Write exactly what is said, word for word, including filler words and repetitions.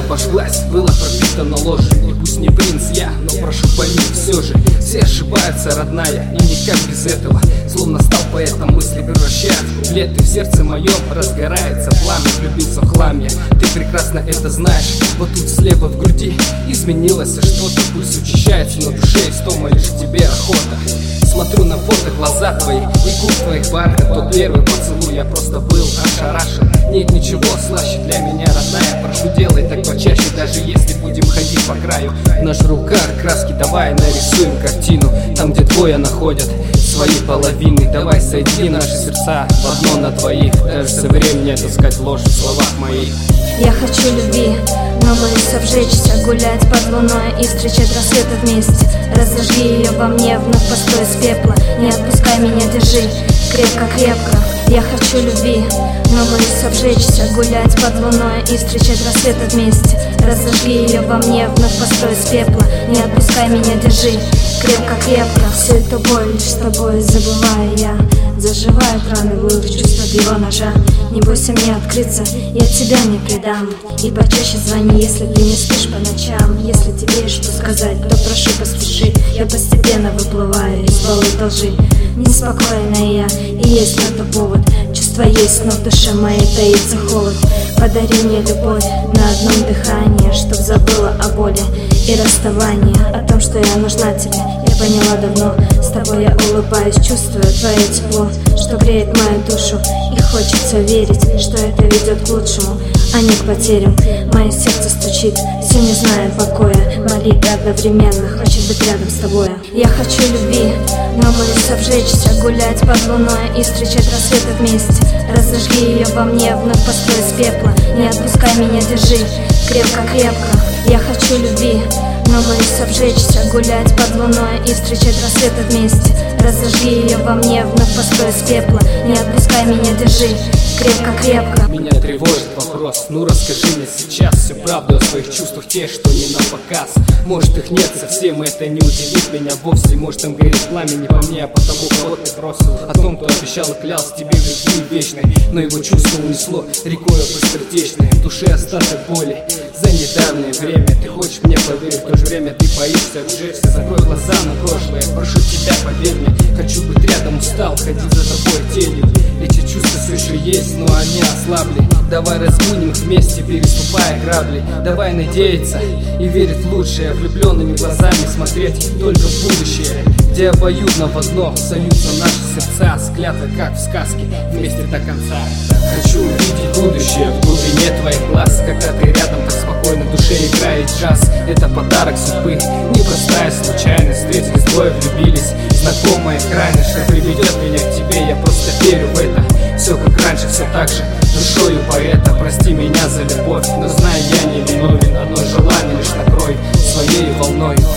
обожглась, была пропитана ложью. И пусть не принц я, но прошу пойми все же. Все ошибаются, родная, и никак без этого. Словно стал поэтом, мысли превращают в куплеты. В сердце моем разгорается пламя, влюбился в хлам я. Ты прекрасно это знаешь, вот тут слева в груди изменилось что-то. Пульс учащается, но душе истома, лишь к тебе охота. Смотрю на фото, глаза твои и губ твоих бархат. Тот первый поцелуй, я просто был ошарашен. Нет ничего слаще для меня, родная. Прошу, делай так почаще, даже если будем ходить по краю. В наших руках краски, давай нарисуем картину. Там, где двое находят свои половины. Давай соедини наши сердца в одно на двоих. Даже со временем отыскать ложь в словах моих. Я хочу любви, но боюсь обжечься, гулять под луной и встречать рассветы вместе. Разожги ее во мне, вновь постой из пепла. Не отпускай меня, держи крепко-крепко. Я хочу любви, но боюсь обжечься, гулять под луной и встречать рассветы вместе. Разожги ее во мне, вновь постой из пепла. Не отпускай меня, держи крепко-крепко. Все это боль, лишь с тобой забываю я. Заживают раны, былых чувств от его ножа. Не бойся мне открыться, я тебя не предам. И почаще звони, если ты не спишь по ночам. Если тебе есть что сказать, то прошу поспеши. Я постепенно выплываю из болота лжи. Неспокойная я, и есть на то повод. Чувства есть, но в душе моей таится холод. Подари мне любовь на одном дыхании, чтоб забыла о боли и расставании. О том, что я нужна тебе, я поняла давно. С тобой я улыбаюсь, чувствую твое тепло, что греет мою душу. И хочется верить, что это ведет к лучшему, а не к потерям. Мое сердце стучит, все не зная покоя. Болит одновременно, хочет быть рядом с тобой. Я хочу любви, но боюсь обжечься, гулять под луной и встречать рассветы вместе. Разожги ее во мне, вновь постой из пепла. Не отпускай меня, держи крепко-крепко. Я хочу любви, но боюсь обжечься, гулять под луной и встречать рассветы вместе. Разожги ее во мне, вновь постой из пепла. Не отпускай меня, держи крепко-крепко. Меня тревожит вопрос, ну расскажи мне сейчас всю правду о своих чувствах, те, что не на показ. Может их нет совсем, это не удивит меня вовсе. Может там горит пламя не по мне, а потому кого ты бросил. О том, кто обещал и клялся тебе в любви вечной, но его чувство унесло рекой быстротечной. В душе остаток боли за недавнее время. Ты хочешь мне поверить, в то же время ты боишься обжечься. Закрой глаза на прошлое, прошу тебя, поверь мне. Хочу быть рядом, устал ходить за тобой тенью. Эти чувства все еще есть, но они ослабли. Давай разбудим их вместе, переступая грабли. Давай надеяться и верить в лучшее, влюбленными глазами смотреть только в будущее, где обоюдно в одно сольются наши сердца, склято как в сказке, вместе до конца. Хочу увидеть будущее в глубине твоих глаз, когда ты рядом, так спокойно в душе играет джаз. Это подарок судьбы, непростая случайность. Встретились двое, влюбились, знакомая крайность, что приведет меня к тебе, я просто верю в это. Все как раньше, все так же, душою поэта. Прости меня за любовь, но знай, я не виновен. Одно желание лишь накрой своей волной.